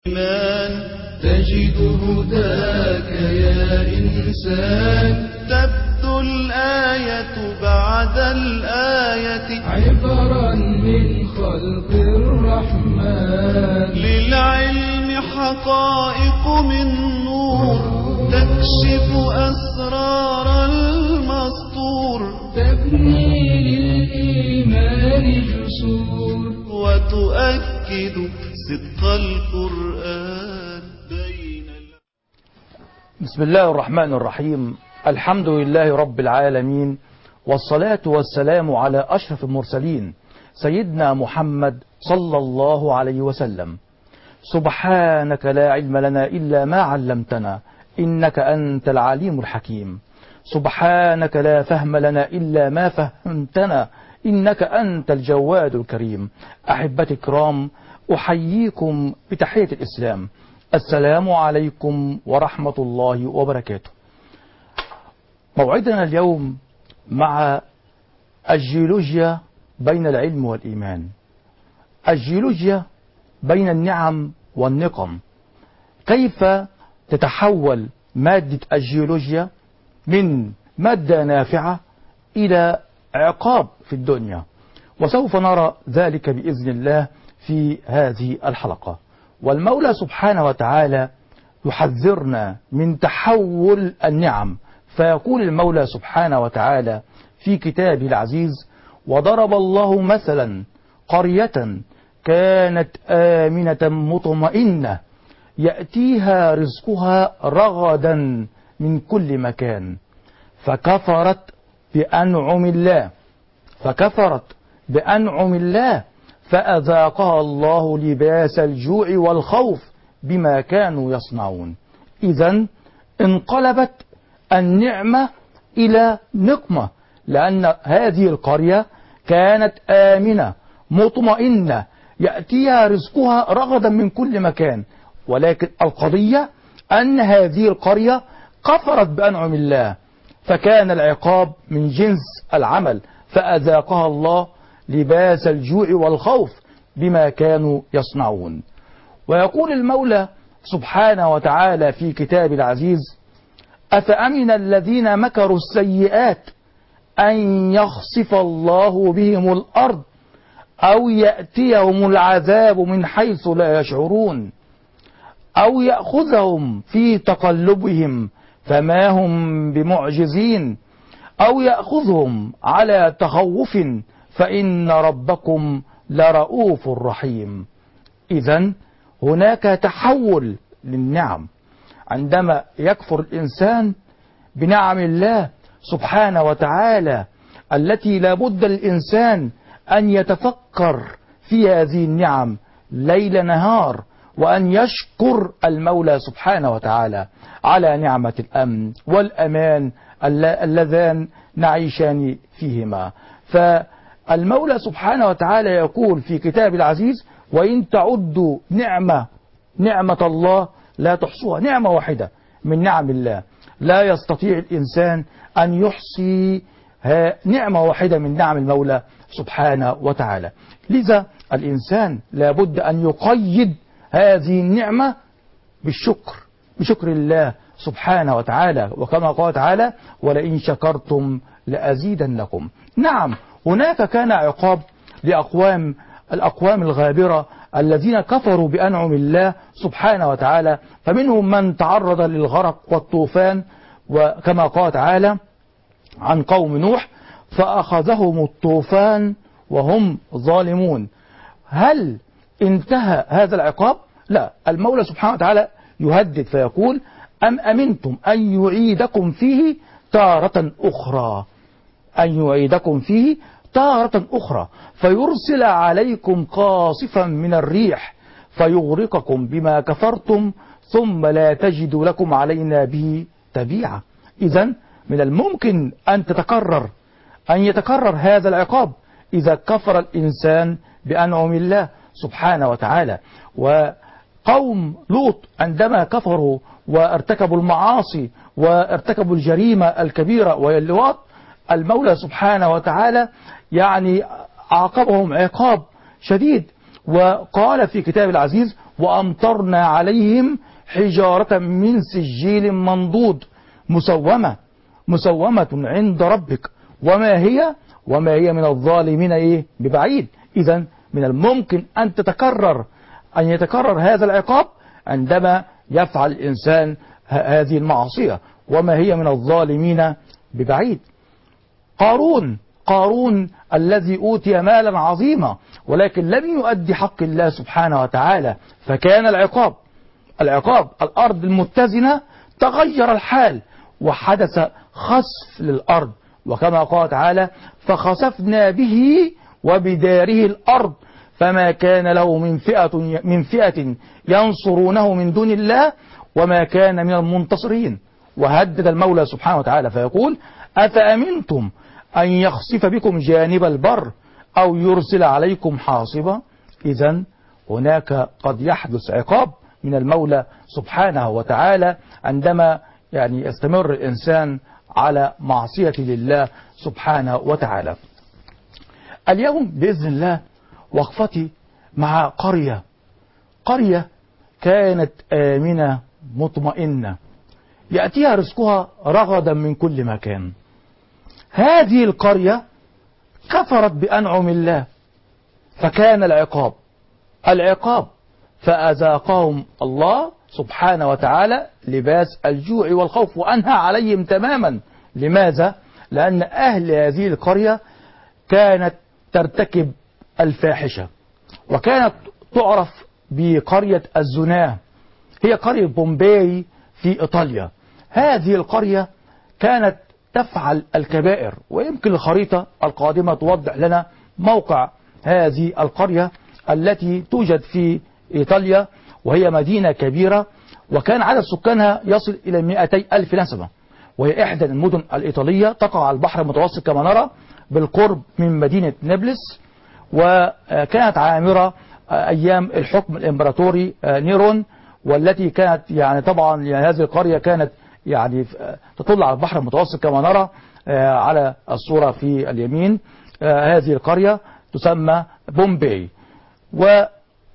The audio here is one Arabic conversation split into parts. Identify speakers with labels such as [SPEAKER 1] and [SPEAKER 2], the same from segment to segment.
[SPEAKER 1] تجد هداك يا إنسان،
[SPEAKER 2] تبدو الآية بعد الآية
[SPEAKER 1] عبرا من خلق الرحمن.
[SPEAKER 2] للعلم حقائق من نور تكشف أسرار المسطور،
[SPEAKER 1] تبني للإيمان جسور
[SPEAKER 2] وتؤكد صدق القرآن بين
[SPEAKER 3] بسم الله الرحمن الرحيم. الحمد لله رب العالمين، والصلاة والسلام على أشرف المرسلين سيدنا محمد صلى الله عليه وسلم. سبحانك لا علم لنا إلا ما علمتنا إنك أنت العليم الحكيم. سبحانك لا فهم لنا إلا ما فهمتنا إنك أنت الجواد الكريم. أحبتي الكرام، أحييكم بتحية الإسلام. السلام عليكم ورحمة الله وبركاته. موعدنا اليوم مع الجيولوجيا بين العلم والإيمان، الجيولوجيا بين النعم والنقم. كيف تتحول مادة الجيولوجيا من مادة نافعة إلى عقاب في الدنيا، وسوف نرى ذلك بإذن الله في هذه الحلقة. والمولى سبحانه وتعالى يحذرنا من تحول النعم، فيقول المولى سبحانه وتعالى في كتابه العزيز: وضرب الله مثلا قرية كانت آمنة مطمئنة يأتيها رزقها رغدا من كل مكان فكفرت بأنعم الله فأذاقها الله لباس الجوع والخوف بما كانوا يصنعون. إذن انقلبت النعمة إلى نقمة، لأن هذه القرية كانت آمنة مطمئنة يأتيها رزقها رغدا من كل مكان، ولكن القضية أن هذه القرية كفرت بأنعم الله، فكان العقاب من جنس العمل، فأذاقها الله لباس الجوع والخوف بما كانوا يصنعون. ويقول المولى سبحانه وتعالى في كتاب العزيز: أفأمن الذين مكروا السيئات أن يخسف الله بهم الأرض أو يأتيهم العذاب من حيث لا يشعرون أو يأخذهم في تقلبهم فما هم بمعجزين أو يأخذهم على تخوف فإن ربكم لرؤوف رحيم. إذن هناك تحول للنعم عندما يكفر الإنسان بنعم الله سبحانه وتعالى، التي لا بد الإنسان أن يتفكر في هذه النعم ليل نهار، وأن يشكر المولى سبحانه وتعالى على نعمة الأمن والأمان اللذان نعيشان فيهما. فالمولى سبحانه وتعالى يقول في كتاب العزيز: وإن تعدوا نعمة الله لا تحصوها. نعمة واحدة من نعم الله لا يستطيع الإنسان أن يحصي نعمة واحدة من نعم المولى سبحانه وتعالى. لذا الإنسان لابد أن يقيد هذه النعمة بشكر الله سبحانه وتعالى، وكما قال تعالى: ولئن شكرتم لأزيدنكم. نعم، هناك كان عقاب الأقوام الغابرة الذين كفروا بأنعم الله سبحانه وتعالى، فمنهم من تعرض للغرق والطوفان، وكما قال تعالى عن قوم نوح: فأخذهم الطوفان وهم ظالمون. هل انتهى هذا العقاب؟ لا، المولى سبحانه وتعالى يهدد فيقول: أم أمنتم أن يعيدكم فيه تارة أخرى فيرسل عليكم قاصفا من الريح فيغرقكم بما كفرتم ثم لا تجدوا لكم علينا به تبيعا. إذن من الممكن أن يتكرر هذا العقاب إذا كفر الإنسان بأنعم الله سبحانه وتعالى. وقوم لوط عندما كفروا وارتكبوا المعاصي وارتكبوا الجريمة الكبيرة وهي اللواط، المولى سبحانه وتعالى عاقبهم عقاب شديد، وقال في كتاب العزيز: وأمطرنا عليهم حجارة من سجيل منضود مسومة عند ربك وما هي من الظالمين ببعيد. إذا من الممكن أن يتكرر هذا العقاب عندما يفعل الإنسان هذه المعصية، وما هي من الظالمين ببعيد. قارون الذي أوتي مالا عظيما ولكن لم يؤدي حق الله سبحانه وتعالى، فكان العقاب الأرض المتزنة تغير الحال وحدث خسف للأرض، وكما قال تعالى فخسفنا به وبداره الأرض فما كان له من فئة ينصرونه من دون الله وما كان من المنتصرين. وهدد المولى سبحانه وتعالى فيقول أفأمنتم أن يخسف بكم جانب البر أو يرسل عليكم حاصبا. إذن هناك قد يحدث عقاب من المولى سبحانه وتعالى عندما يستمر الإنسان على معصية لله سبحانه وتعالى. اليوم بإذن الله وقفتي مع قرية كانت آمنة مطمئنة يأتيها رزقها رغدا من كل مكان. هذه القرية كفرت بأنعم الله فكان العقاب فأذاقهم الله سبحانه وتعالى لباس الجوع والخوف وأنهى عليهم تماما. لماذا؟ لأن أهل هذه القرية كانت ترتكب الفاحشة وكانت تعرف بقرية الزناه، هي قرية بومباي في إيطاليا. هذه القرية كانت تفعل الكبائر، ويمكن الخريطة القادمة توضح لنا موقع هذه القرية التي توجد في إيطاليا، وهي مدينة كبيرة وكان عدد سكانها يصل إلى 200,000 نسمة، وهي إحدى المدن الإيطالية تقع على البحر المتوسط كما نرى بالقرب من مدينة نابلس، وكانت عامرة أيام الحكم الإمبراطوري نيرون، والتي كانت طبعا هذه القرية كانت تطل على البحر المتوسط كما نرى على الصورة في اليمين. هذه القرية تسمى بومباي، وهذه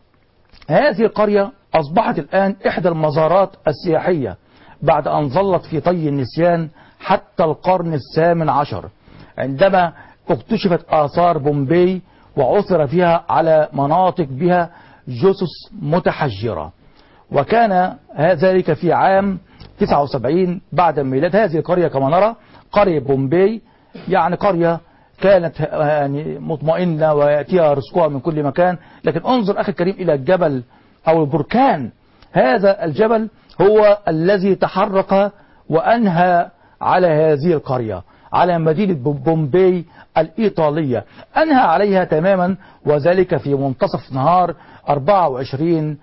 [SPEAKER 3] القرية أصبحت الآن إحدى المزارات السياحية بعد أن ظلت في طي النسيان حتى القرن ال18 عندما اكتشفت آثار بومباي وعثر فيها على مناطق بها جثث متحجرة. وكان ذلك في عام 79 بعد ميلاد هذه القرية كما نرى قرية بومباي، قرية كانت مطمئنة ويأتيها رزقها من كل مكان. لكن انظر أخي الكريم إلى الجبل أو البركان. هذا الجبل هو الذي تحرك وأنهى على هذه القرية، على مدينة بومباي الإيطالية، أنهى عليها تماما، وذلك في منتصف نهار 24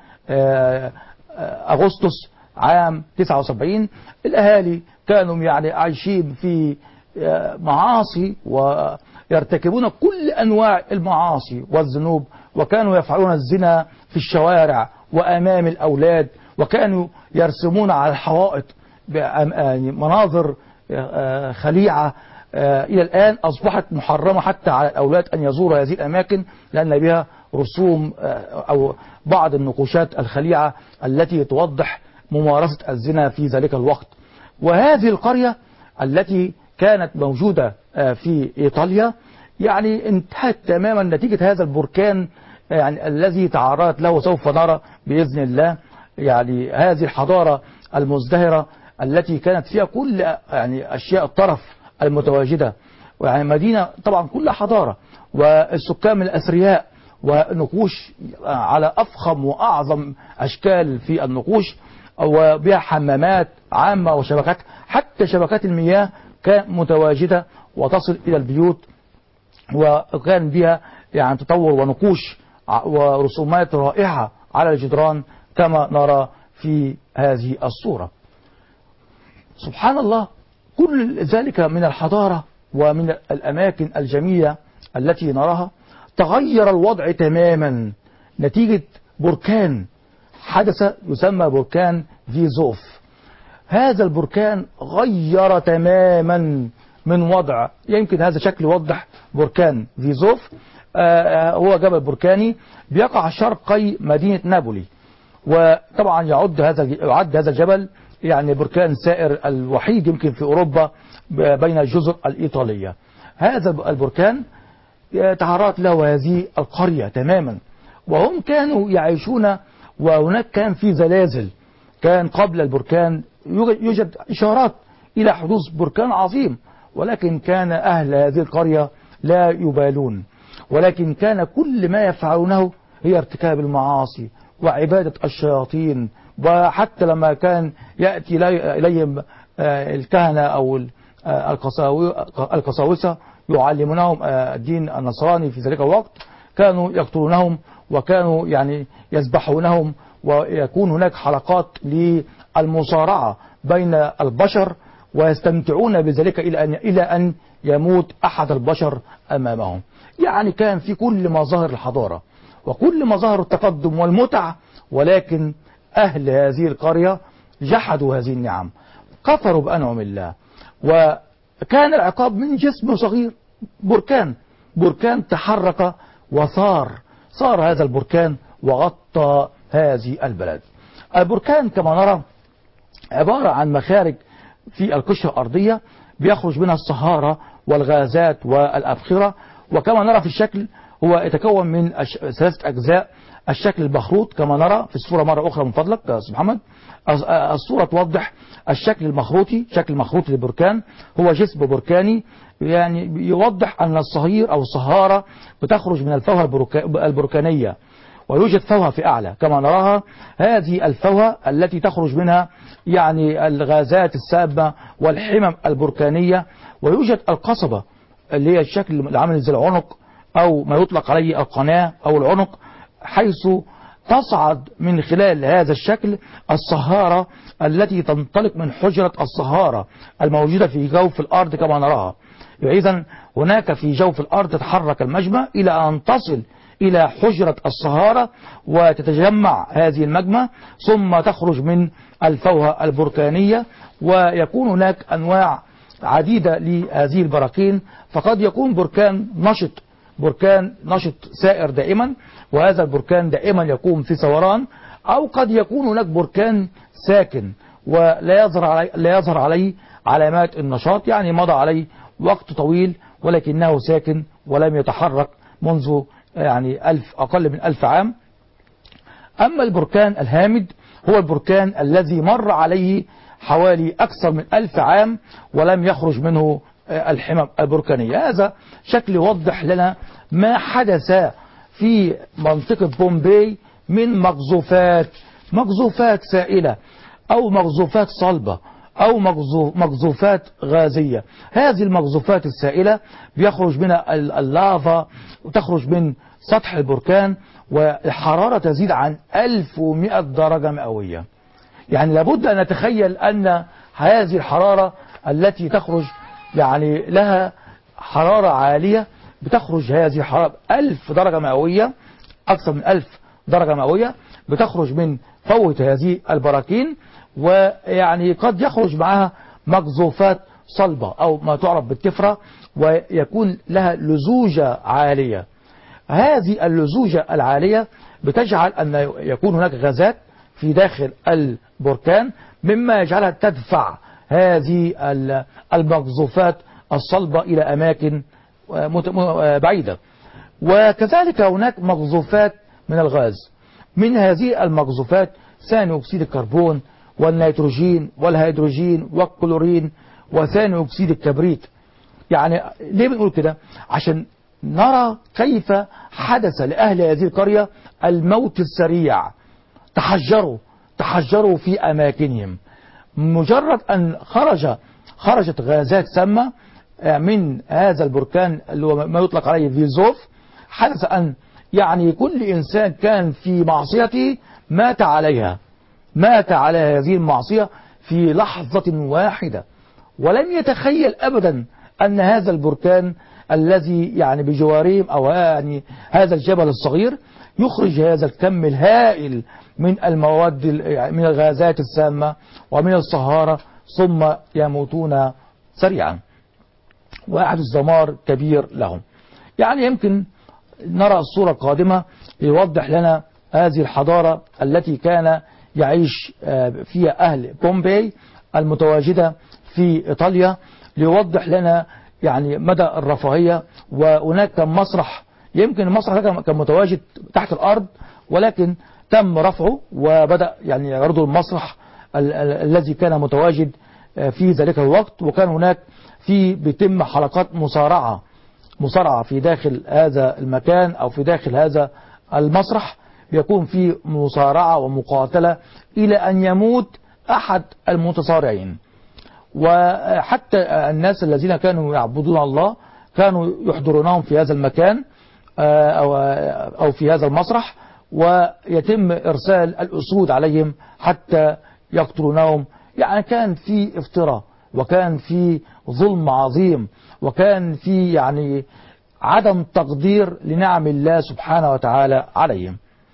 [SPEAKER 3] أغسطس عام 79. الأهالي كانوا عايشين في معاصي ويرتكبون كل أنواع المعاصي والذنوب، وكانوا يفعلون الزنا في الشوارع وأمام الأولاد، وكانوا يرسمون على الحوائط مناظر خليعة إلى الآن أصبحت محرمة حتى على الأولاد أن يزوروا هذه الأماكن، لأن بها رسوم أو بعض النقوشات الخليعة التي توضح ممارسة الزنا في ذلك الوقت. وهذه القرية التي كانت موجودة في إيطاليا انتهت تماما نتيجة هذا البركان الذي تعرضت له. سوف نرى بإذن الله هذه الحضارة المزدهرة التي كانت فيها كل أشياء الطرف المتواجدة، مدينة طبعا كلها حضارة والسكان من الأثرياء، ونقوش على أفخم وأعظم أشكال في النقوش، وبها حمامات عامة وشبكات، حتى شبكات المياه كانت متواجدة وتصل إلى البيوت، وكان بها تطور ونقوش ورسومات رائعة على الجدران كما نرى في هذه الصورة. سبحان الله، كل ذلك من الحضارة ومن الأماكن الجميلة التي نراها تغير الوضع تماما نتيجة بركان حدث يسمى بركان فيزوف. هذا البركان غير تماما من وضع، يمكن هذا شكل يوضح بركان فيزوف. هو جبل بركاني بيقع شرقي مدينة نابولي، وطبعا يعد هذا الجبل يعني بركان سائر الوحيد يمكن في أوروبا بين الجزر الإيطالية. هذا البركان تعرضت له هذه القرية تماما، وهم كانوا يعيشون، وهناك كان في زلازل، كان قبل البركان يوجد إشارات إلى حدوث بركان عظيم، ولكن كان أهل هذه القرية لا يبالون، ولكن كان كل ما يفعلونه هي ارتكاب المعاصي وعبادة الشياطين. وحتى لما كان يأتي إليهم الكهنة أو القساوسة يعلمونهم الدين النصراني في ذلك الوقت، كانوا يقتلونهم وكانوا يعني يذبحونهم، ويكون هناك حلقات للمصارعة بين البشر، ويستمتعون بذلك إلى أن يموت أحد البشر أمامهم. يعني كان في كل مظاهر الحضارة وكل مظاهر التقدم والمتع، ولكن أهل هذه القرية جحدوا هذه النعم، كفروا بأنعم الله. وكان العقاب من جسم صغير، بركان تحرك وثار، صار هذا البركان وغطى هذه البلد. البركان كما نرى عبارة عن مخارج في القشرة الأرضية بيخرج منها الصهارة والغازات والأبخرة، وكما نرى في الشكل هو يتكون من 3 أجزاء. الشكل المخروط كما نرى في الصورة مرة أخرى من فضلك يا أستاذ محمد، الصورة توضح الشكل المخروطي. شكل مخروطي للبركان هو جسم بركاني، يعني يوضح أن الصهير أو الصهارة بتخرج من الفوهة البركانية، ويوجد فوهة في أعلى كما نراها. هذه الفوهة التي تخرج منها يعني الغازات السامة والحمم البركانية، ويوجد القصبة اللي هي الشكل اللي عامل زي العنق أو ما يطلق عليه القناة أو العنق، حيث تصعد من خلال هذا الشكل الصهارة التي تنطلق من حجرة الصهارة الموجودة في جوف الأرض كما نراها. إذن هناك في جوف الأرض تتحرك المجمع إلى أن تصل إلى حجرة الصهارة وتتجمع هذه المجمع، ثم تخرج من الفوهة البركانية. ويكون هناك أنواع عديدة لهذه البراكين، فقد يكون بركان نشط سائر دائما، وهذا البركان دائما يكون في ثوران، أو قد يكون هناك بركان ساكن ولا يظهر عليه علامات النشاط، يعني مضى عليه وقت طويل ولكنه ساكن ولم يتحرك منذ يعني أقل من 1000 عام. أما البركان الهامد هو البركان الذي مر عليه حوالي أكثر من 1000 عام ولم يخرج منه الحمم البركانية. هذا شكل يوضح لنا ما حدث في منطقة بومباي من مقذوفات سائلة أو مقذوفات صلبة أو مقذوفات غازية. هذه المقذوفات السائلة بيخرج منها اللافا وتخرج من سطح البركان، والحرارة تزيد عن 1100 درجة مئوية. يعني لابد أن نتخيل أن هذه الحرارة التي تخرج يعني لها حرارة عالية، بتخرج هذه الحرارة 1000 درجة مئوية، أكثر من 1000 درجة مئوية بتخرج من فوهة هذه البراكين، ويعني قد يخرج معها مقذوفات صلبة أو ما تعرف بالتفرة، ويكون لها لزوجة عالية. هذه اللزوجة العالية بتجعل أن يكون هناك غازات في داخل البركان، مما يجعلها تدفع هذه المقذوفات الصلبة إلى أماكن بعيدة. وكذلك هناك مقذوفات من الغاز، من هذه المقذوفات ثاني أكسيد الكربون والنيتروجين والهيدروجين والكلورين وثاني أكسيد الكبريت. يعني ليه بنقول كده؟ عشان نرى كيف حدث لأهل هذه القرية الموت السريع. تحجروا في أماكنهم، مجرد أن خرجت غازات سامة من هذا البركان اللي هو ما يطلق عليه فيزوف، حدث أن يعني كل إنسان كان في معصيته مات على هذه المعصية في لحظة واحدة، ولم يتخيل أبدا أن هذا البركان الذي يعني بجوارهم أو يعني هذا الجبل الصغير يخرج هذا الكم الهائل من المواد من الغازات السامة ومن الصهارة، ثم يموتون سريعا ويحدث دمار كبير لهم. يعني يمكن نرى الصورة القادمة يوضح لنا هذه الحضارة التي كان يعيش فيها أهل بومباي المتواجدة في إيطاليا، ليوضح لنا يعني مدى الرفاهية. وهناك كان مسرح، يمكن المسرح ده كان متواجد تحت الأرض، ولكن تم رفعه وبدأ يعني يعرضوا المسرح الذي كان متواجد في ذلك الوقت. وكان هناك بيتم حلقات مصارعة في داخل هذا المكان أو في داخل هذا المسرح، بيكون في مصارعة ومقاتلة إلى أن يموت أحد المتصارعين. وحتى الناس الذين كانوا يعبدون الله كانوا يحضرونهم في هذا المكان أو في هذا المسرح، ويتم إرسال الأسود عليهم حتى يقتلونهم. يعني كان في افتراء، وكان في ظلم عظيم، وكان في يعني عدم تقدير لنعم الله سبحانه وتعالى عليهم.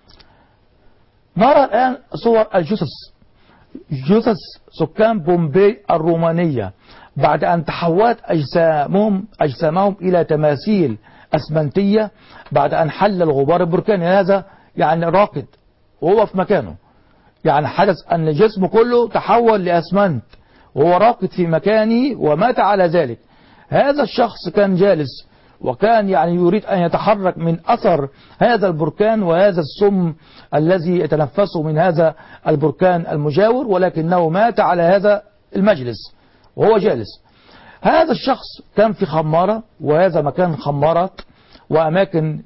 [SPEAKER 3] نرى الآن صور جثث سكان بومباي الرومانية بعد أن تحولت أجسامهم إلى تماثيل أسمنتية بعد أن حل الغبار البركاني. هذا يعني راقد وهو في مكانه، يعني حدث أن جسمه كله تحول لأسمنت وهو راقد في مكانه ومات على ذلك. هذا الشخص كان جالس وكان يعني يريد أن يتحرك من أثر هذا البركان وهذا السم الذي يتنفسه من هذا البركان المجاور، ولكنه مات على هذا المجلس وهو جالس. هذا الشخص كان في خمارة، وهذا مكان خمارات وأماكن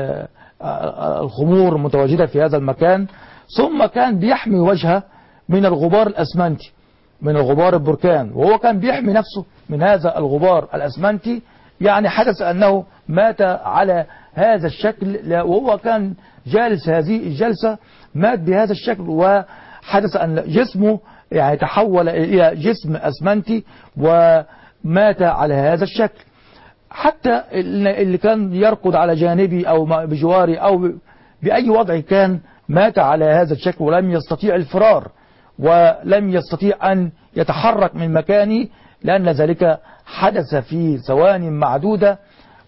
[SPEAKER 3] الخمور متواجدة في هذا المكان. ثم كان بيحمي وجهه من الغبار الأسمنتي، من الغبار البركان، وهو كان بيحمي نفسه من هذا الغبار الأسمنتي. يعني حدث أنه مات على هذا الشكل، وهو كان جالس هذه الجلسة مات بهذا الشكل، وحدث أن جسمه يعني تحول إلى جسم أسمنتي ومات على هذا الشكل. حتى اللي كان يرقد على جانبي أو بجواري أو بأي وضع كان مات على هذا الشكل، ولم يستطيع الفرار ولم يستطيع أن يتحرك من مكانه، لأن ذلك حدث في ثواني معدودة.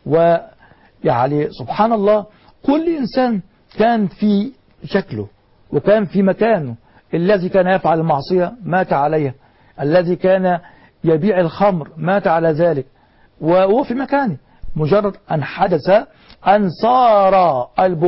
[SPEAKER 3] ويعني سبحان الله، كل إنسان كان في شكله وكان في مكانه. الذي كان يفعل المعصية مات عليها، الذي كان يبيع الخمر مات على ذلك وهو في مكانه. مجرد أن حدث أن صار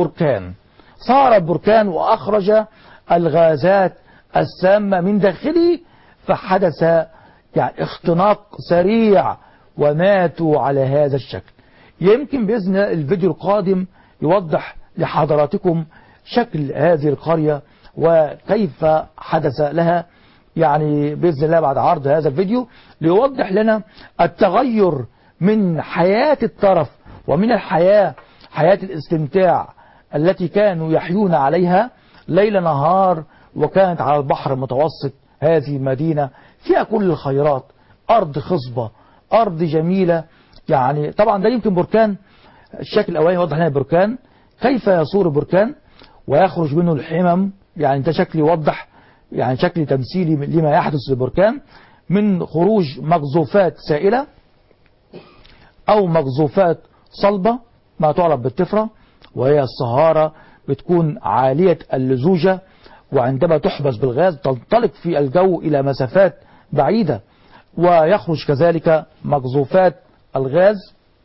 [SPEAKER 3] البركان وأخرج الغازات السامة من داخله، فحدث يعني اختناق سريع وماتوا على هذا الشكل. يمكن بإذن الفيديو القادم يوضح لحضراتكم شكل هذه القرية وكيف حدث لها، يعني بإذن الله بعد عرض هذا الفيديو ليوضح لنا التغير من حياة الترف ومن حياة الاستمتاع التي كانوا يحيون عليها ليل نهار، وكانت على البحر المتوسط. هذه مدينة فيها كل الخيرات، أرض خصبة، أرض جميلة. يعني طبعا ده يمكن بركان. الشكل الأولاني يوضح لنا البركان كيف يصور بركان ويخرج منه الحمم. يعني ده شكل يوضح يعني شكل تمثيلي لما يحدث للبركان من خروج مقذوفات سائلة أو مقذوفات صلبة ما تعرف بالطفرة، وهي الصهارة بتكون عالية اللزوجة، وعندما تحبس بالغاز تنطلق في الجو إلى مسافات بعيدة. ويخرج كذلك مقذوفات الغاز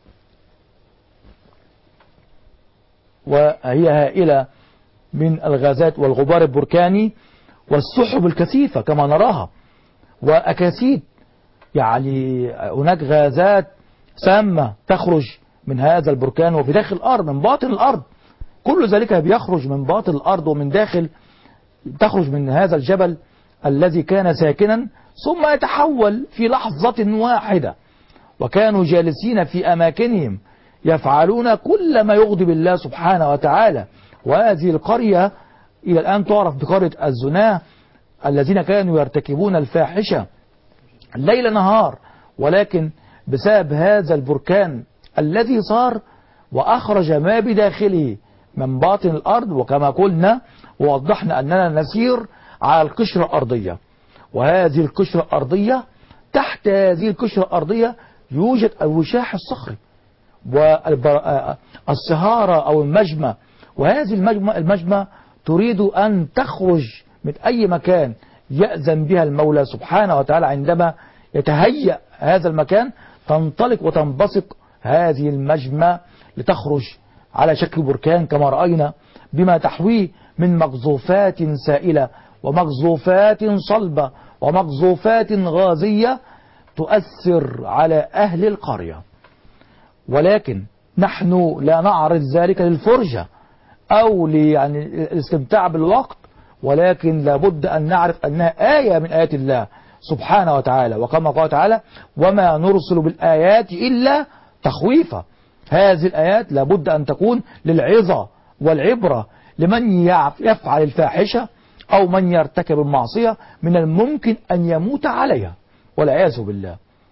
[SPEAKER 3] وهي هائلة من الغازات والغبار البركاني والسحب الكثيفة كما نراها وأكاسيد. يعني هناك غازات سامة تخرج من هذا البركان وفي داخل الأرض من باطن الأرض. كل ذلك بيخرج من باطن الأرض ومن داخل، تخرج من هذا الجبل الذي كان ساكنا ثم يتحول في لحظة واحدة. وكانوا جالسين في أماكنهم يفعلون كل ما يغضب الله سبحانه وتعالى. وهذه القرية إلى الآن تعرف بقرية الزناه، الذين كانوا يرتكبون الفاحشة ليل نهار، ولكن بسبب هذا البركان الذي صار وأخرج ما بداخله من باطن الأرض. وكما قلنا ووضحنا أننا نسير على القشرة الأرضية، وهذه القشرة الأرضية تحت هذه القشرة الأرضية يوجد الوشاح الصخري والصهارة أو المجمة. وهذه المجمة تريد أن تخرج من أي مكان يأذن بها المولى سبحانه وتعالى عندما يتهيأ هذا المكان، تنطلق وتنبثق هذه المجمة لتخرج على شكل بركان كما رأينا، بما تحويه من مقذوفات سائلة ومقذوفات صلبة ومقذوفات غازية تؤثر على أهل القرية. ولكن نحن لا نعرض ذلك للفرجة أو يعني الاستمتاع بالوقت، ولكن لابد أن نعرف أنها آية من آيات الله سبحانه وتعالى، وكما قال تعالى: وما نرسل بالآيات إلا تخويفا. هذه الآيات لابد أن تكون للعظة والعبرة لمن يفعل الفاحشة أو من يرتكب المعصية من الممكن أن يموت عليها والعياذ بالله.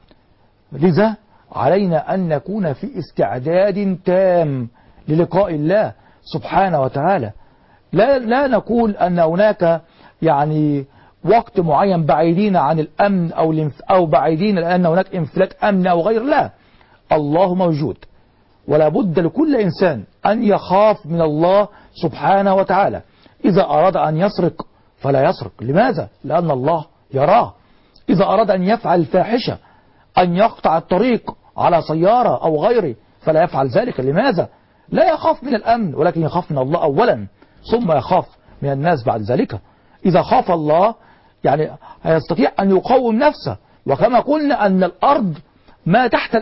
[SPEAKER 3] لذا علينا أن نكون في استعداد تام للقاء الله سبحانه وتعالى. لا نقول أن هناك يعني وقت معين بعيدين عن الأمن أو بعيدين لأن هناك انفلات أمن أو غير. لا، الله موجود، ولا بد لكل إنسان أن يخاف من الله سبحانه وتعالى. إذا أراد أن يسرق فلا يسرق. لماذا؟ لأن الله يراه. إذا أراد أن يفعل الفاحشة، أن يقطع الطريق على سيارة أو غيره، فلا يفعل ذلك. لماذا؟ لا يخاف من الأمن، ولكن يخاف من الله أولا ثم يخاف من الناس بعد ذلك. إذا خاف الله يعني يستطيع أن يقوم نفسه. وكما قلنا أن الأرض ما تحت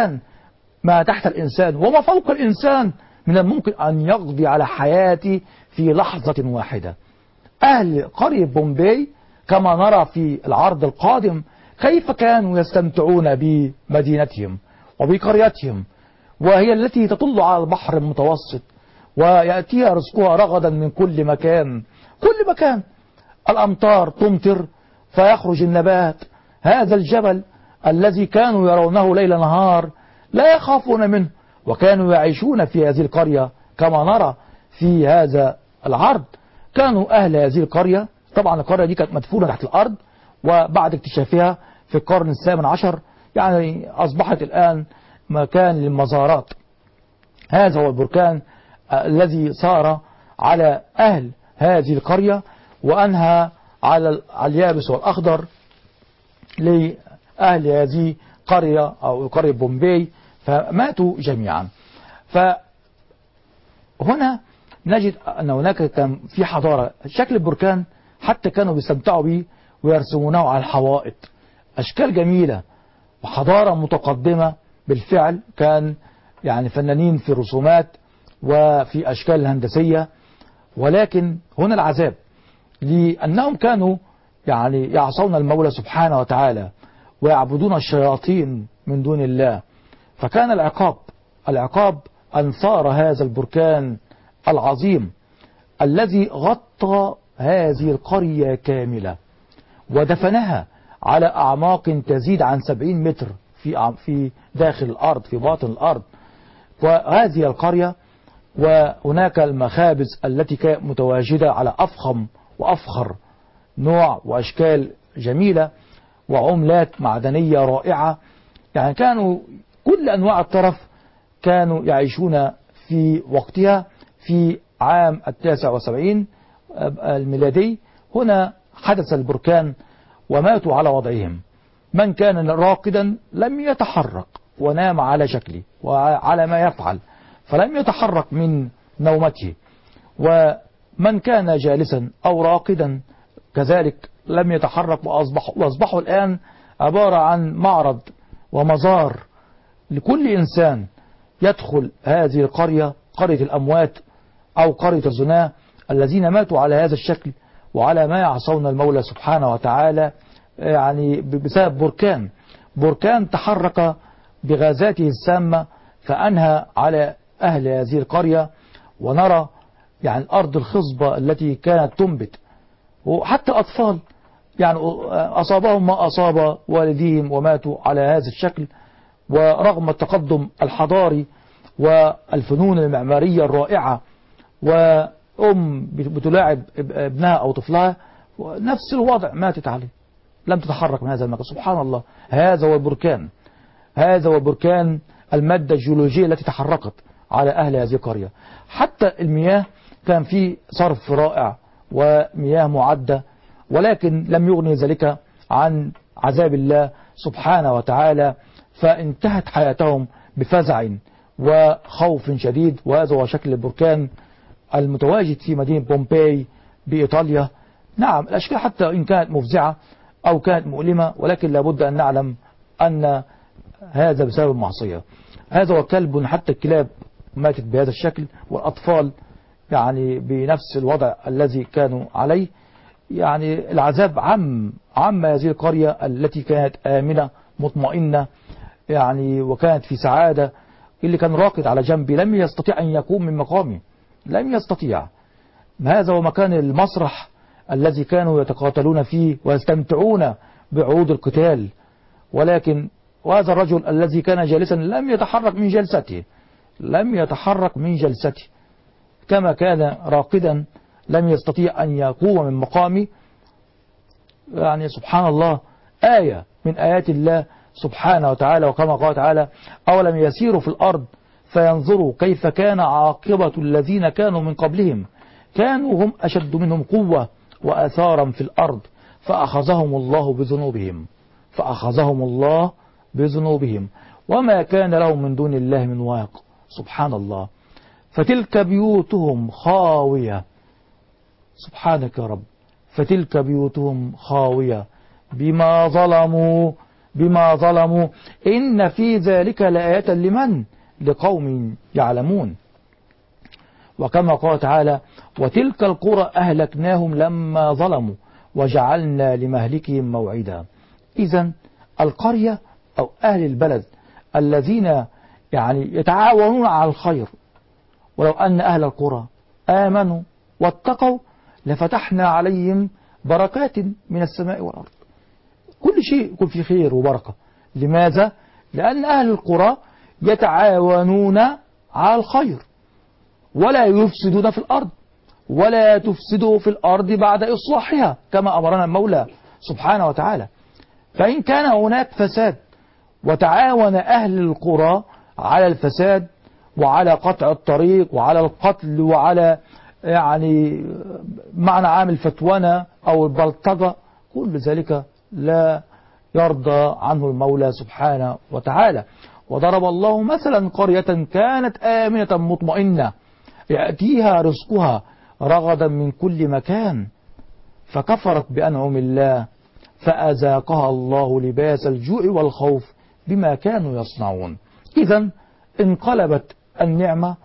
[SPEAKER 3] الإنسان وما فوق الإنسان من الممكن أن يقضي على حياتي في لحظة واحدة. أهل قرية بومباي كما نرى في العرض القادم كيف كانوا يستمتعون بمدينتهم وبقريتهم، وهي التي تطل على البحر المتوسط ويأتيها رزقها رغدا من كل مكان. الأمطار تمطر فيخرج النبات. هذا الجبل الذي كانوا يرونه ليل نهار لا يخافون منه، وكانوا يعيشون في هذه القرية كما نرى في هذا العرض. كانوا أهل هذه القرية، طبعا القرية دي كانت مدفونة تحت الأرض، وبعد اكتشافها في القرن الثامن عشر يعني أصبحت الآن مكان للمزارات. هذا هو البركان الذي صار على أهل هذه القرية وأنهى على اليابس والأخضر لأهل هذه قرية أو قرية بومباي، فماتوا جميعا. فهنا نجد أن هناك كان في حضارة. شكل البركان حتى كانوا بيستمتعوا به ويرسمونه على الحوائط، أشكال جميلة وحضارة متقدمة بالفعل. كان يعني فنانين في الرسومات وفي أشكال الهندسية. ولكن هنا العذاب لأنهم كانوا يعني يعصون المولى سبحانه وتعالى ويعبدون الشياطين من دون الله. فكان العقاب أن صار هذا البركان العظيم الذي غطى هذه القرية كاملة ودفنها على أعماق تزيد عن 70 متر في داخل الأرض، في باطن الأرض. وهذه القرية وهناك المخابز التي كانت متواجدة على أفخم وأفخر نوع وأشكال جميلة وعملات معدنية رائعة. يعني كانوا كل أنواع الطرف كانوا يعيشون في وقتها. في عام 79 الميلادي هنا حدث البركان وماتوا على وضعهم. من كان راقدا لم يتحرك ونام على شكله وعلى ما يفعل، فلم يتحرك من نومته. ومن كان جالسا أو راقدا كذلك لم يتحرك، وأصبحوا الآن عبارة عن معرض ومزار لكل إنسان يدخل هذه القرية، قرية الأموات أو قرية الزنا، الذين ماتوا على هذا الشكل وعلى ما يعصون المولى سبحانه وتعالى يعني بسبب بركان تحرك بغازاته السامة فأنهى على أهل هذه القرية. ونرى يعني الأرض الخصبة التي كانت تنبت، وحتى أطفال يعني أصابهم ما أصاب والديهم وماتوا على هذا الشكل. ورغم التقدم الحضاري والفنون المعمارية الرائعة، وأم بتلاعب ابنها أو طفلها نفس الوضع ماتت عليه، لم تتحرك من هذا المكان. سبحان الله. هذا هو البركان المادة الجيولوجية التي تحركت على أهل هذه القرية. حتى المياه كان في صرف رائع ومياه معدة، ولكن لم يغني ذلك عن عذاب الله سبحانه وتعالى، فانتهت حياتهم بفزع وخوف شديد. وهذا هو شكل البركان المتواجد في مدينة بومباي بإيطاليا. نعم، الأشكال حتى إن كانت مفزعة أو كانت مؤلمة، ولكن لابد أن نعلم أن هذا بسبب المعصية. هذا هو كلب، حتى الكلاب ماتت بهذا الشكل، والأطفال يعني بنفس الوضع الذي كانوا عليه. يعني العذاب عم هذه القرية التي كانت آمنة مطمئنة يعني، وكانت في سعادة. اللي كان راقد على جنبي لم يستطيع أن يقوم من مقامه، لم يستطيع. هذا هو مكان المسرح الذي كانوا يتقاتلون فيه ويستمتعون بعروض القتال، ولكن وهذا الرجل الذي كان جالسا لم يتحرك من جلسته كما كان راقدا، لم يستطيع أن يقوم من مقامه. يعني سبحان الله، آية من آيات الله سبحانه وتعالى. وكما قال تعالى: أولم يسيروا في الأرض فينظروا كيف كان عاقبة الذين كانوا من قبلهم كانوا هم أشد منهم قوة وأثارا في الأرض فأخذهم الله بذنوبهم وما كان لهم من دون الله من واق. سبحان الله. فتلك بيوتهم خاوية، سبحانك يا رب، فتلك بيوتهم خاوية بما ظلموا إن في ذلك لآية لقوم يعلمون. وكما قال تعالى: وتلك القرى أهلكناهم لما ظلموا وجعلنا لمهلكهم موعدا. إذن القرية أو أهل البلد الذين يعني يتعاونون على الخير، ولو أن أهل القرى آمنوا واتقوا لفتحنا عليهم بركات من السماء والأرض. كل شيء يكون فيه خير وبركة. لماذا؟ لأن أهل القرى يتعاونون على الخير ولا يفسدون في الأرض، ولا تفسدوا في الأرض بعد إصلاحها كما أمرنا المولى سبحانه وتعالى. فإن كان هناك فساد وتعاون أهل القرى على الفساد وعلى قطع الطريق وعلى القتل وعلى يعني معنى عام الفتونة أو البلطجة، كل ذلك لا يرضى عنه المولى سبحانه وتعالى. وضرب الله مثلا قرية كانت آمنة مطمئنة يأتيها رزقها رغدا من كل مكان فكفرت بأنعم الله فأذاقها الله لباس الجوع والخوف بما كانوا يصنعون. إذن انقلبت النعمة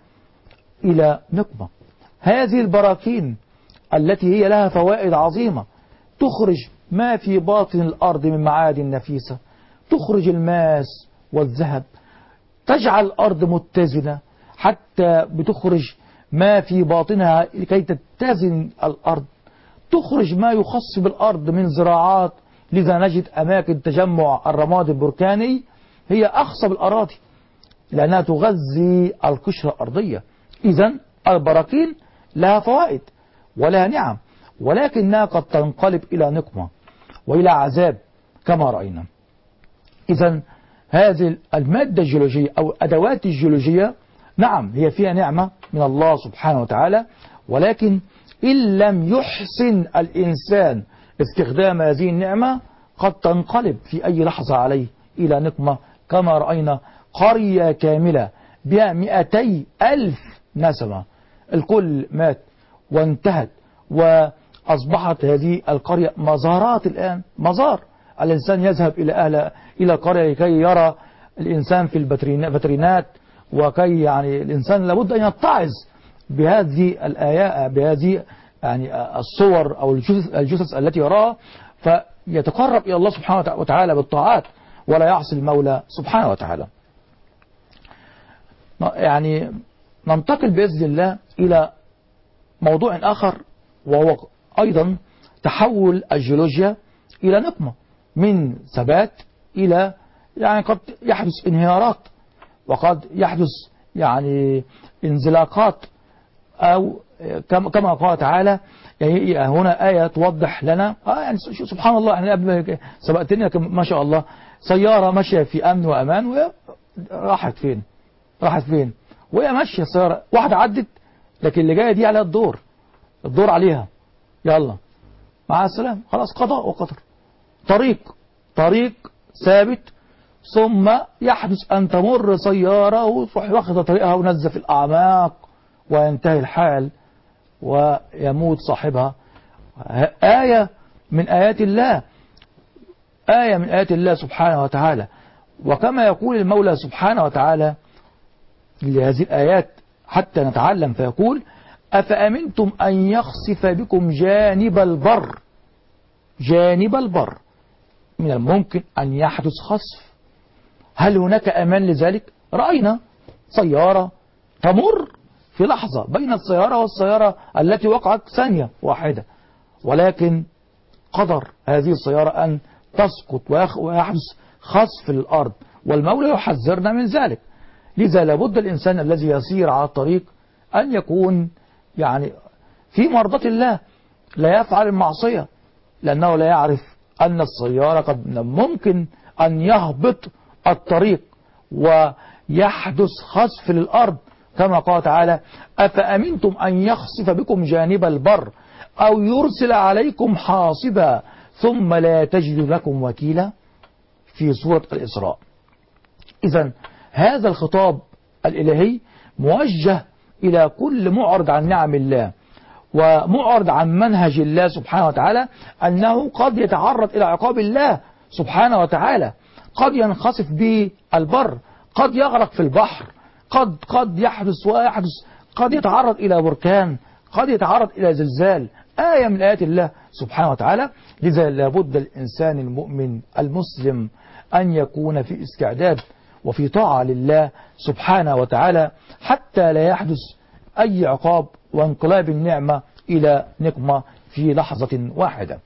[SPEAKER 3] إلى نقمة. هذه البراكين التي هي لها فوائد عظيمة، تخرج ما في باطن الأرض من معادن نفيسة، تخرج الماس والذهب، تجعل الأرض متزنة، حتى بتخرج ما في باطنها لكي تتزن الأرض، تخرج ما يخص بالأرض من زراعات. لذا نجد أماكن تجمع الرماد البركاني هي أخصب الأراضي لأنها تغذي القشرة الأرضية. إذن البراكين لها فوائد ولها نعم، ولكنها قد تنقلب إلى نقمة وإلى عذاب كما رأينا. إذن هذه المادة الجيولوجية أو أدوات الجيولوجية نعم هي فيها نعمة من الله سبحانه وتعالى، ولكن إن لم يحسن الإنسان استخدام هذه النعمة قد تنقلب في أي لحظة عليه إلى نقمة، كما رأينا قرية كاملة بها 200,000 نسمة، الكل مات وانتهت، وأصبحت هذه القرية مزارات الآن. مزار الإنسان يذهب إلى القرية لكي يرى الإنسان في الفاترينات، وكي يعني الإنسان لابد أن يتعظ بهذه الآيات، بهذه يعني الصور أو الجثث التي يراها، فيتقرب إلى الله سبحانه وتعالى بالطاعات ولا يعصي المولى سبحانه وتعالى. يعني ننتقل بإذن الله إلى موضوع آخر، وهو أيضا تحول الجيولوجيا إلى نقمة، من ثبات إلى يعني قد يحدث انهيارات، وقد يحدث يعني انزلاقات، أو كما قال تعالى. يعني هنا آية توضح لنا يعني سبحان الله، احنا قبل سبقتنا ما شاء الله سيارة ماشية في أمن وأمان، وراحت فين؟ وهي ماشية السيارة، واحدة عدت لكن اللي جاية دي عليها الدور عليها، يلا مع السلامة، خلاص قضاء وقدر. طريق ثابت، ثم يحدث أن تمر سيارة وتروح واخدة طريقها ونزل في الأعماق وينتهي الحال ويموت صاحبها. آية من آيات الله، آية من آيات الله سبحانه وتعالى. وكما يقول المولى سبحانه وتعالى لهذه الآيات حتى نتعلم، فيقول: أفأمنتم أن يخسف بكم جانب البر، من الممكن أن يحدث خسف. هل هناك أمان لذلك؟ رأينا سيارة تمر في لحظة بين السيارة والسيارة التي وقعت ثانية واحدة، ولكن قدر هذه السيارة أن تسقط ويحدث خسف للأرض، والمولى يحذرنا من ذلك. لذا لابد الإنسان الذي يسير على الطريق أن يكون يعني في مرضاة الله، لا يفعل المعصية، لأنه لا يعرف أن السيارة قد ممكن أن يهبط الطريق ويحدث خسف للأرض، كما قال تعالى: أفأمنتم أن يخسف بكم جانب البر أو يرسل عليكم حاصبا ثم لا تجد لكم وكيلا، في سورة الإسراء. إذن هذا الخطاب الإلهي موجه إلى كل معرض عن نعم الله ومعرض عن منهج الله سبحانه وتعالى، أنه قد يتعرض إلى عقاب الله سبحانه وتعالى، قد ينخسف به البر، قد يغرق في البحر، قد يحدث ويحدث، قد يتعرض إلى بركان، قد يتعرض إلى زلزال. آية من آيات الله سبحانه وتعالى. لذا لابد الإنسان المؤمن المسلم أن يكون في استعداد وفي طاعة لله سبحانه وتعالى، حتى لا يحدث أي عقاب وانقلاب النعمة إلى نقمة في لحظة واحدة.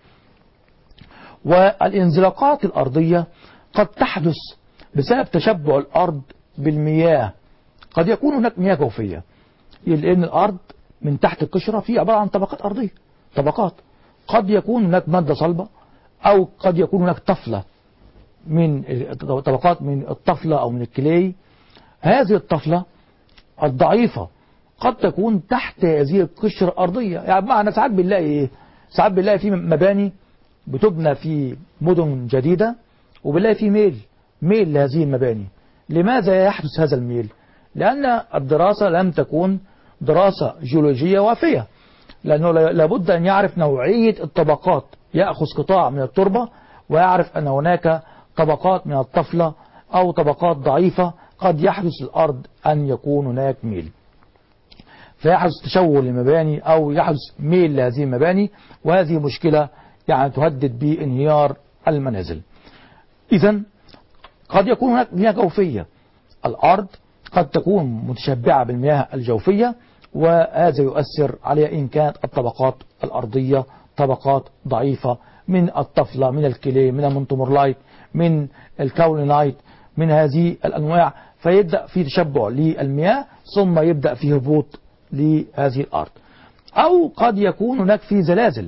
[SPEAKER 3] والانزلاقات الأرضية قد تحدث بسبب تشبع الأرض بالمياه. قد يكون هناك مياه جوفية، لأن الأرض من تحت القشرة فيه عبارة عن طبقات أرضية، طبقات. قد يكون هناك مادة صلبة، أو قد يكون هناك طفلة من طبقات من الطفلة أو من الكلي. هذه الطفلة الضعيفة قد تكون تحت هذه القشرة الأرضية. يعني معنا ساعات بنلاقي إيه؟ ساعات بنلاقي في مباني بتبنى في مدن جديدة، وبنلاقي في ميل لهذه المباني. لماذا يحدث هذا الميل؟ لأن الدراسة لم تكون دراسة جيولوجية وافية، لأنه لابد أن يعرف نوعية الطبقات، يأخذ قطاع من التربة ويعرف أن هناك طبقات من الطفلة أو طبقات ضعيفة قد يحدث الأرض أن يكون هناك ميل، فيحدث تشوه للمباني أو يحدث ميل لهذه المباني، وهذه مشكلة يعني تهدد بانهيار المنازل. إذن قد يكون هناك مياه جوفية، الأرض قد تكون متشبعة بالمياه الجوفية، وهذا يؤثر على إن كانت الطبقات الأرضية طبقات ضعيفة من الطفلة، من الكلي، من المنتمورلايت، من الكاولينايت، من هذه الأنواع، فيبدأ في تشبع للمياه ثم يبدأ في هبوط لهذه الأرض. أو قد يكون هناك في زلازل،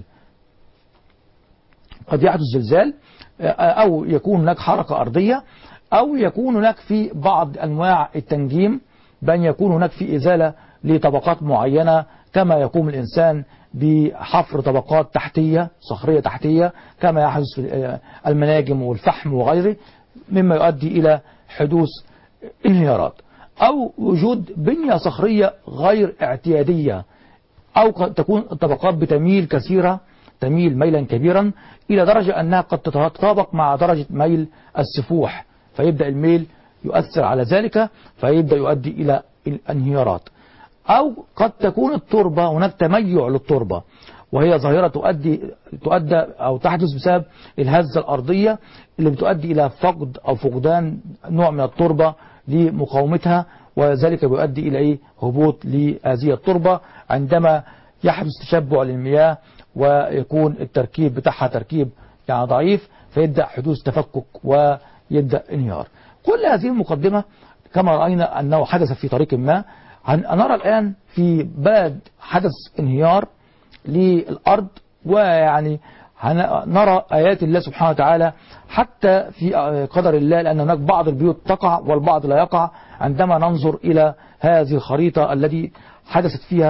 [SPEAKER 3] قد يحدث زلزال، أو يكون هناك حركة أرضية، أو يكون هناك في بعض أنواع التنجيم، بأن يكون هناك في إزالة لطبقات معينة، كما يقوم الإنسان بحفر طبقات تحتية صخرية تحتية، كما يحدث في المناجم والفحم وغيره، مما يؤدي إلى حدوث انهيارات. أو وجود بنية صخرية غير اعتيادية، أو قد تكون الطبقات بتميل كثيرة، تميل ميلا كبيرا إلى درجة أنها قد تتطابق مع درجة ميل السفوح، فيبدأ الميل يؤثر على ذلك، فيبدأ يؤدي إلى الانهيارات. أو قد تكون التربة هناك تميع للتربة، وهي ظاهرة تؤدى أو تحدث بسبب الهزة الأرضية اللي بتؤدي إلى فقد أو فقدان نوع من التربة لمقاومتها، وذلك بيؤدي إلى هبوط لهذه التربة عندما يحدث تشبع للمياه ويكون التركيب بتاعها تركيب يعني ضعيف، فيبدأ حدوث تفكك ويبدأ انهيار. كل هذه المقدمة كما رأينا أنه حدث في طريق ما، نرى الآن في بلد حدث انهيار للأرض، ويعني نرى آيات الله سبحانه وتعالى حتى في قدر الله، لأن هناك بعض البيوت تقع والبعض لا يقع. عندما ننظر إلى هذه الخريطة التي حدثت فيها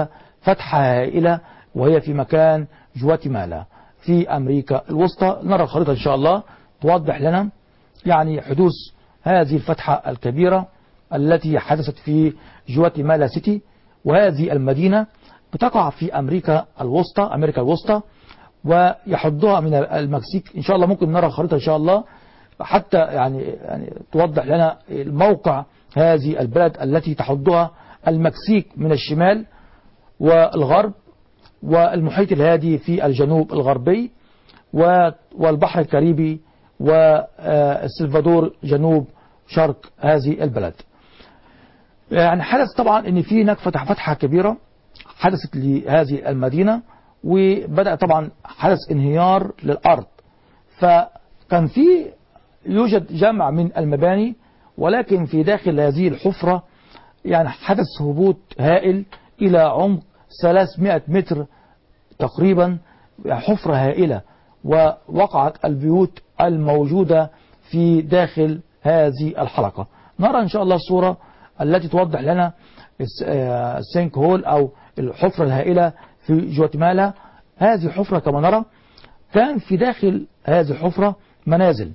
[SPEAKER 3] فتحة هائلة وهي في مكان جواتيمالا في أمريكا الوسطى. نرى الخريطة إن شاء الله توضح لنا يعني حدوث هذه الفتحة الكبيرة التي حدثت في جواتيمالا سيتي. وهذه المدينة بتقع في أمريكا الوسطى ويحدها من المكسيك. إن شاء الله ممكن نرى الخريطة إن شاء الله حتى يعني توضح لنا موقع هذه البلد التي تحدها المكسيك من الشمال والغرب، والمحيط الهادي في الجنوب الغربي، والبحر الكاريبي والسلفادور جنوب شرق هذه البلد. يعني حدث طبعا ان في هناك فتحة كبيرة حدثت لهذه المدينة، وبدأ طبعا حدث انهيار للأرض. فكان يوجد جمع من المباني، ولكن في داخل هذه الحفرة يعني حدث هبوط هائل إلى عمق 300 متر تقريبا، حفرة هائلة، ووقعت البيوت الموجودة في داخل هذه الحلقة. نرى إن شاء الله الصورة التي توضح لنا السينك هول أو الحفرة الهائلة في جواتيمالا. هذه حفرة كما نرى كان في داخل هذه الحفرة منازل،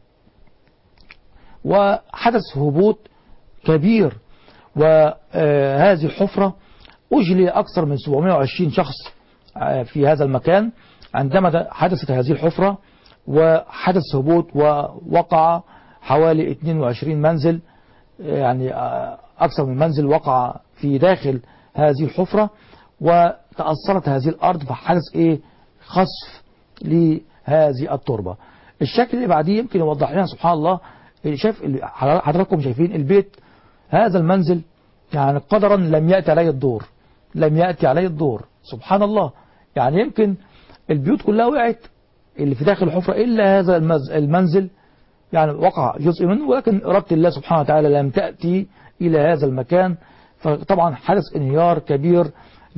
[SPEAKER 3] وحدث هبوط كبير. وهذه الحفرة أجلي أكثر من 720 شخص في هذا المكان عندما حدثت هذه الحفرة، وحدث هبوط ووقع حوالي 22 منزل، يعني أكثر من منزل وقع في داخل هذه الحفرة، وتأثرت هذه الأرض فحدث خصف لهذه التربة. الشكل اللي بعديه يمكن يوضح لنا سبحان الله. شايف حضراتكم شايفين البيت، هذا المنزل يعني قدرا لم يأتي عليه الدور، سبحان الله. يعني يمكن البيوت كلها وقعت اللي في داخل الحفرة إلا هذا المنزل، يعني وقع جزء منه، ولكن إرادة الله سبحانه وتعالى لم تأتي إلى هذا المكان. فطبعا حدث انهيار كبير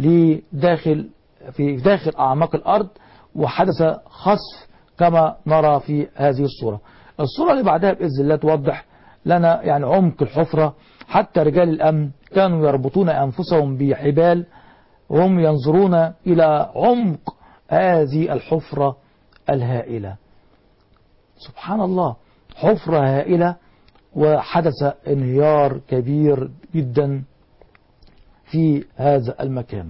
[SPEAKER 3] في داخل أعماق الأرض، وحدث خصف كما نرى في هذه الصورة. الصورة اللي بعدها بإذن الله توضح لنا يعني عمق الحفرة. حتى رجال الأمن كانوا يربطون أنفسهم بحبال وهم ينظرون إلى عمق هذه الحفرة الهائلة. سبحان الله، حفرة هائلة وحدث انهيار كبير جدا في هذا المكان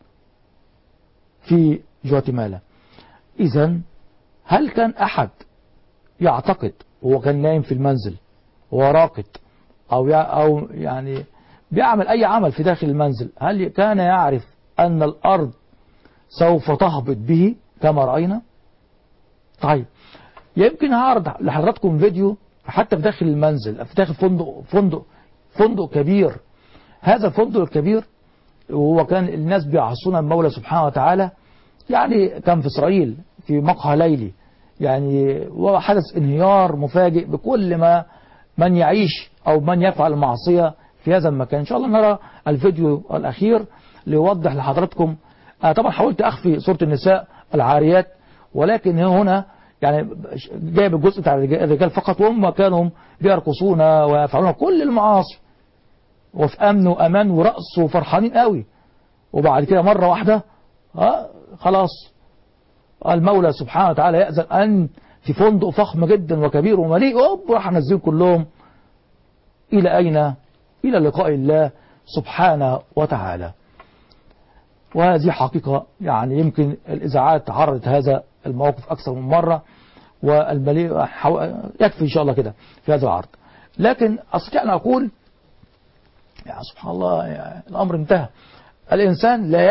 [SPEAKER 3] في جواتيمالا. إذن هل كان أحد يعتقد وهو كان نايم في المنزل وراقد أو يعني بيعمل أي عمل في داخل المنزل، هل كان يعرف أن الأرض سوف تهبط به كما رأينا؟ طيب يمكن هعرض لحضراتكم فيديو حتى في داخل المنزل، في داخل فندق كبير. هذا الفندق الكبير وهو كان الناس بيعصون المولى سبحانه وتعالى، يعني كان في إسرائيل في مقهى ليلي، يعني وحدث انهيار مفاجئ بكل من يعيش أو من يفعل معصية في هذا المكان. إن شاء الله نرى الفيديو الأخير ليوضح لحضراتكم. طبعا حاولت أخفي صورة النساء العاريات، ولكن هنا يعني جايب الجزء بتاع الرجال فقط، وهم كانوا بيرقصون ويفعلون كل المعاصي وفي أمن وأمان ورقص وفرحانين قوي. وبعد كده مرة واحدة خلاص المولى سبحانه وتعالى يأذن أن في فندق فخم جدا وكبير ومليء راح ننزلهم كلهم إلى أين؟ إلى لقاء الله سبحانه وتعالى. وهذه حقيقة يعني يمكن الإذاعات عرضت هذا الموقف أكثر من مرة، والمليء يكفي إن شاء الله كده في هذا العرض. لكن أستطيع أن أقول يا سبحان الله يعني الأمر انتهى. الإنسان لا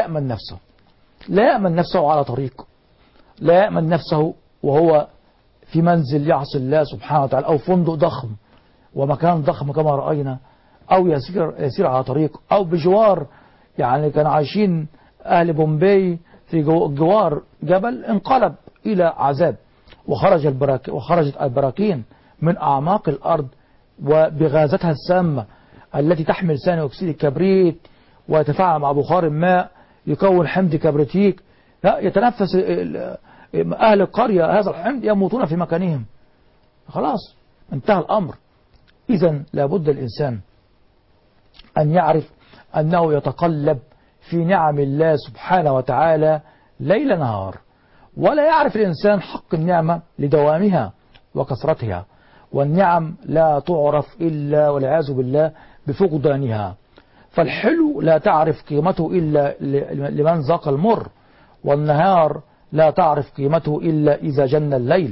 [SPEAKER 3] يأمن نفسه على طريق، لا يأمن نفسه وهو في منزل يعصي الله سبحانه وتعالى، أو فندق ضخم ومكان ضخم كما رأينا، أو يسير على طريق، أو بجوار يعني كانوا عايشين أهل في جوار جبل انقلب إلى عذاب، وخرجت البراكين من أعماق الأرض وبغازاتها السامة التي تحمل ثاني أكسيد الكبريت ويتفاعل مع بخار الماء يكون حمض كبريتيك، يتنفس أهل القرية هذا الحمض يموتون في مكانهم. خلاص انتهى الأمر. إذن لابد الإنسان أن يعرف أنه يتقلب في نعم الله سبحانه وتعالى ليل نهار، ولا يعرف الإنسان حق النعمة لدوامها وكثرتها، والنعم لا تعرف إلا والعياذ بالله بفقدانها. فالحلو لا تعرف قيمته إلا لمن ذاق المر، والنهار لا تعرف قيمته إلا إذا جن الليل،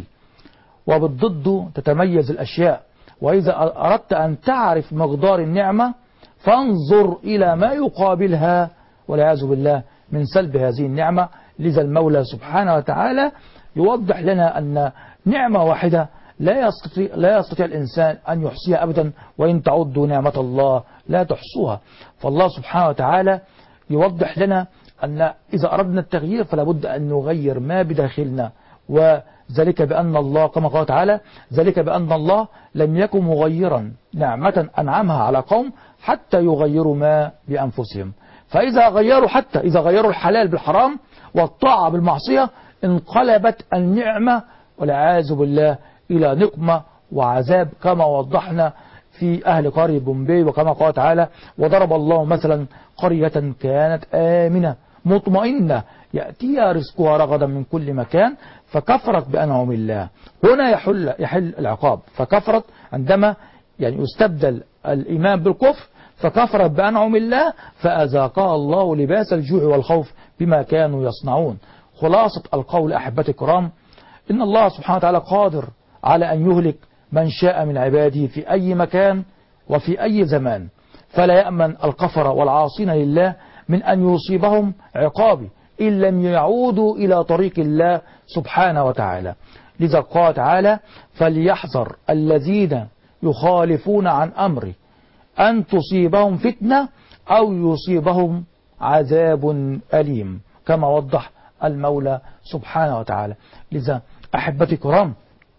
[SPEAKER 3] وبالضد تتميز الأشياء. وإذا أردت أن تعرف مقدار النعمة فانظر إلى ما يقابلها والعياذ بالله من سلب هذه النعمة. لذا المولى سبحانه وتعالى يوضح لنا أن نعمة واحدة لا يستطيع الإنسان أن يحصيها أبدا، وإن تعدوا نعمة الله لا تحصوها. فالله سبحانه وتعالى يوضح لنا أن إذا أردنا التغيير فلا بد أن نغير ما بداخلنا، وذلك بأن الله كما قال تعالى ذلك بأن الله لم يكن مغيرا نعمة أنعمها على قوم حتى يغيروا ما بأنفسهم. فإذا غيروا حتى إذا غيروا الحلال بالحرام والطاعة بالمعصية انقلبت النعمة والعياذ بالله إلى نقمة وعذاب، كما وضحنا في أهل قرية بومبي. وكما قال تعالى وضرب الله مثلا قرية كانت آمنة مطمئنة يأتيها رزقها رغدا من كل مكان فكفرت بأنعم الله. هنا يحل العقاب، فكفرت عندما يستبدل الإيمان بالكفر، فكفرت بأنعم الله فأذاقها الله لباس الجوع والخوف بما كانوا يصنعون. خلاصة القول أحبتي الكرام إن الله سبحانه وتعالى قادر على أن يهلك من شاء من عباده في أي مكان وفي أي زمان، فلا يأمن الكفر والعاصين لله من أن يصيبهم عقاب إن لم يعودوا إلى طريق الله سبحانه وتعالى. لذا قال تعالى فليحذر الذين يخالفون عن أمره أن تصيبهم فتنة أو يصيبهم عذاب أليم، كما وضح المولى سبحانه وتعالى. لذا أحبتي الكرام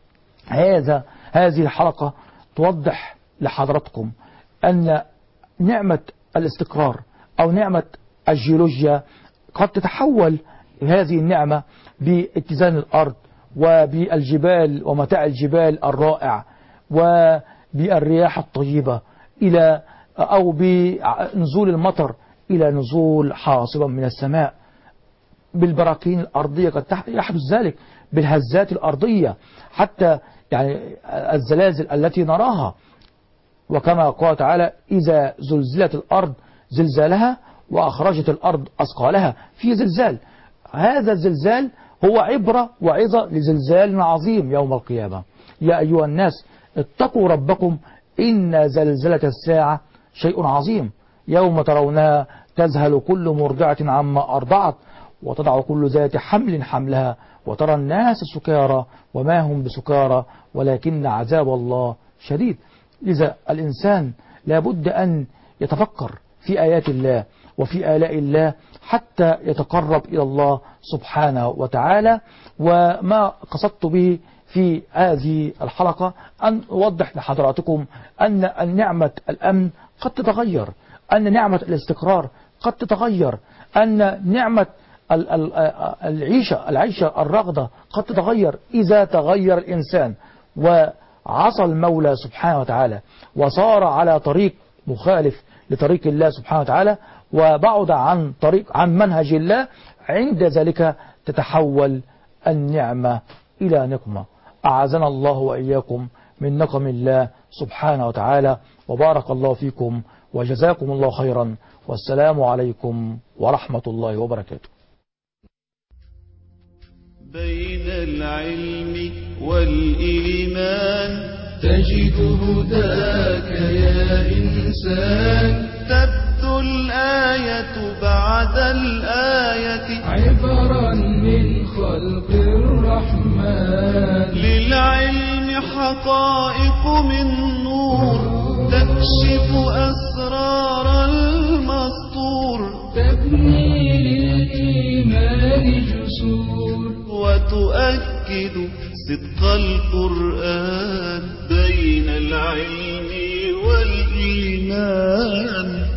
[SPEAKER 3] هذه الحلقة توضح لحضراتكم أن نعمة الاستقرار أو نعمة الجيولوجيا قد تتحول هذه النعمة باتزان الأرض وبالجبال ومتاع الجبال الرائع وبالرياح الطيبة إلى أو بنزول المطر إلى نزول حاصبا من السماء، بالبراكين الأرضية قد يحدث ذلك، بالهزات الأرضية، حتى الزلازل التي نراها. وكما قال تعالى إذا زلزلت الأرض زلزالها وأخرجت الأرض أثقالها، في زلزال. هذا الزلزال هو عبرة وعظة لزلزال عظيم يوم القيامة. يا أيها الناس اتقوا ربكم إن زلزلة الساعة شيء عظيم يوم ترونها تذهل كل مرضعة عما أرضعت وتضع كل ذات حمل حملها وترى الناس سكارى وما هم بسكارى ولكن عذاب الله شديد. لذا الإنسان لابد أن يتفكر في آيات الله وفي آلاء الله حتى يتقرب إلى الله سبحانه وتعالى. وما قصدت به في هذه الحلقة أن أوضح لحضراتكم أن نعمة الأمن قد تتغير، أن نعمة الاستقرار قد تتغير، أن نعمة العيشة الرغدة قد تتغير إذا تغير الإنسان وعصى المولى سبحانه وتعالى وصار على طريق مخالف لطريق الله سبحانه وتعالى وبعد عن منهج الله. عند ذلك تتحول النعمة إلى نقمة. أعاذنا الله وإياكم من نقم الله سبحانه وتعالى، وبارك الله فيكم وجزاكم الله خيرا، والسلام عليكم ورحمة الله وبركاته.
[SPEAKER 2] بين العلم والإيمان
[SPEAKER 1] تجد هداك يا إنسان،
[SPEAKER 2] تبدو الآية بعد الآية
[SPEAKER 1] عبرا من خلق الرحمن.
[SPEAKER 2] للعلم حقائق من نور تكشف أسرار المسطور،
[SPEAKER 1] تبني للإيمان جسور
[SPEAKER 2] وتؤكد صدق القرآن بين العلم والإيمان.